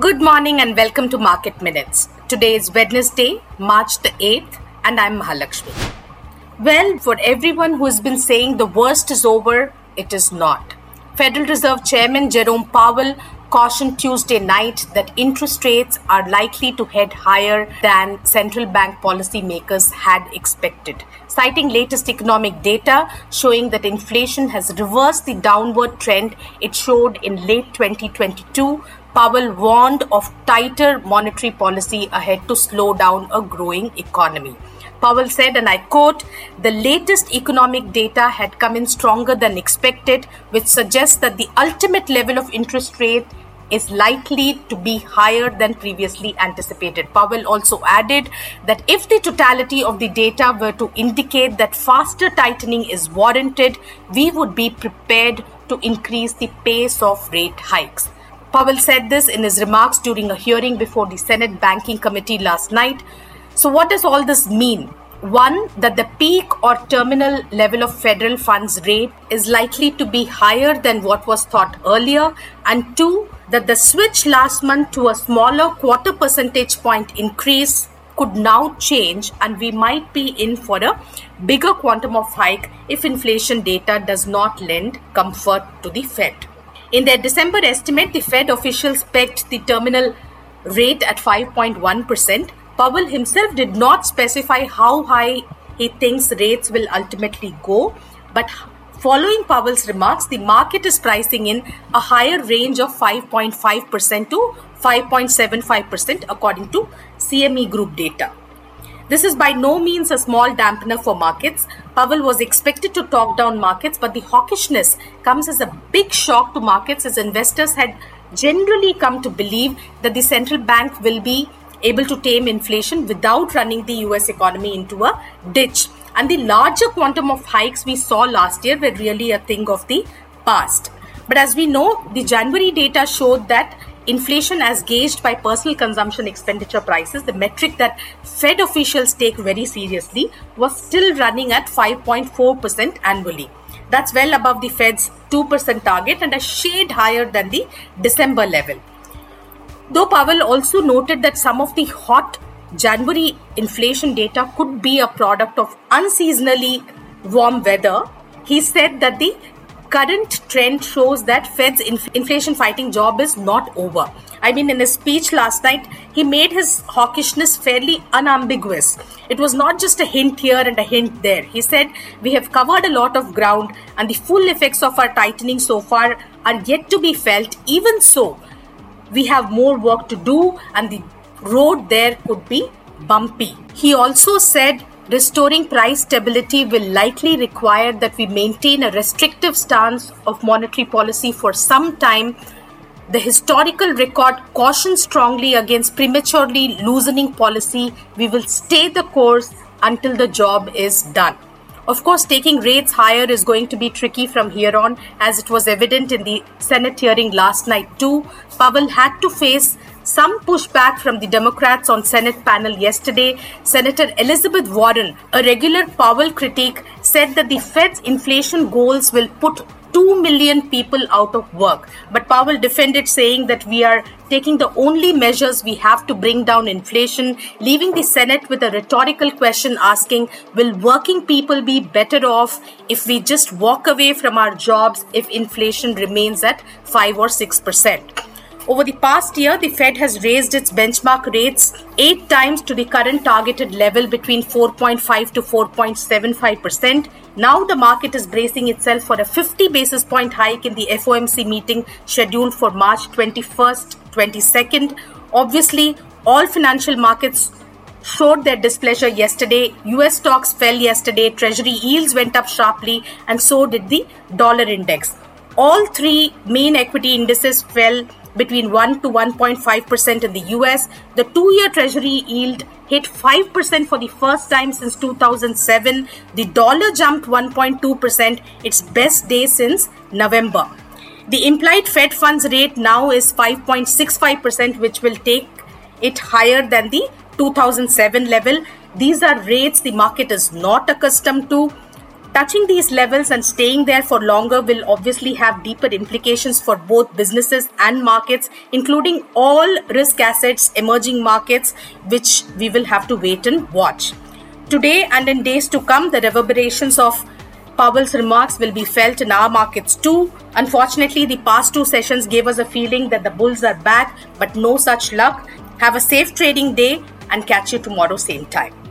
Good morning and welcome to Market Minutes. Today is Wednesday, March the 8th, and I'm Mahalakshmi. Well, for everyone who has been saying the worst is over, it is not. Federal Reserve Chairman Jerome Powell cautioned Tuesday night that interest rates are likely to head higher than central bank policymakers had expected, citing latest economic data showing that inflation has reversed the downward trend it showed in late 2022. Powell warned of tighter monetary policy ahead to slow down a growing economy. Powell said, and I quote, "The latest economic data had come in stronger than expected, which suggests that the ultimate level of interest rate is likely to be higher than previously anticipated." Powell also added that if the totality of the data were to indicate that faster tightening is warranted, we would be prepared to increase the pace of rate hikes. Powell said this in his remarks during a hearing before the Senate Banking Committee last night. So what does all this mean? One, that the peak or terminal level of federal funds rate is likely to be higher than what was thought earlier. And two, that the switch last month to a smaller quarter percentage point increase could now change and we might be in for a bigger quantum of hike if inflation data does not lend comfort to the Fed. In their December estimate, the Fed officials pegged the terminal rate at 5.1%. Powell himself did not specify how high he thinks rates will ultimately go, but following Powell's remarks, the market is pricing in a higher range of 5.5% to 5.75% according to CME Group data. This is by no means a small dampener for markets. Powell was expected to talk down markets, but the hawkishness comes as a big shock to markets as investors had generally come to believe that the central bank will be able to tame inflation without running the US economy into a ditch. And the larger quantum of hikes we saw last year were really a thing of the past. But as we know, the January data showed that inflation as gauged by personal consumption expenditure prices, the metric that Fed officials take very seriously, was still running at 5.4% annually. That's well above the Fed's 2% target and a shade higher than the December level. Though Powell also noted that some of the hot January inflation data could be a product of unseasonally warm weather, he said that the current trend shows that Fed's inflation fighting job is not over. I mean, in his speech last night, he made his hawkishness fairly unambiguous. It was not just a hint here and a hint there. He said, "We have covered a lot of ground and the full effects of our tightening so far are yet to be felt. Even so, we have more work to do and the road there could be bumpy." He also said, "Restoring price stability will likely require that we maintain a restrictive stance of monetary policy for some time. The historical record cautions strongly against prematurely loosening policy. We will stay the course until the job is done." Of course, taking rates higher is going to be tricky from here on, as it was evident in the Senate hearing last night too. Powell had to face some pushback from the Democrats on Senate panel yesterday. Senator Elizabeth Warren, a regular Powell critic, said that the Fed's inflation goals will put 2 million people out of work. But Powell defended, saying that we are taking the only measures we have to bring down inflation, leaving the Senate with a rhetorical question asking, will working people be better off if we just walk away from our jobs if inflation remains at 5 or 6%? Over the past year, the Fed has raised its benchmark rates 8 times to the current targeted level between 4.5 to 4.75%. Now the market is bracing itself for a 50 basis point hike in the FOMC meeting scheduled for March 21st, 22nd. Obviously, all financial markets showed their displeasure yesterday. US stocks fell yesterday, Treasury yields went up sharply, and so did the dollar index. All three main equity indices fell between 1 to 1.5% in the US. The 2-year Treasury yield hit 5% for the first time since 2007. The dollar jumped 1.2%, its best day since November. The implied Fed funds rate now is 5.65%, which will take it higher than the 2007 level. These are rates the market is not accustomed to. Touching these levels and staying there for longer will obviously have deeper implications for both businesses and markets, including all risk assets, emerging markets, which we will have to wait and watch. Today and in days to come, the reverberations of Powell's remarks will be felt in our markets too. Unfortunately, the past two sessions gave us a feeling that the bulls are back, but no such luck. Have a safe trading day and catch you tomorrow same time.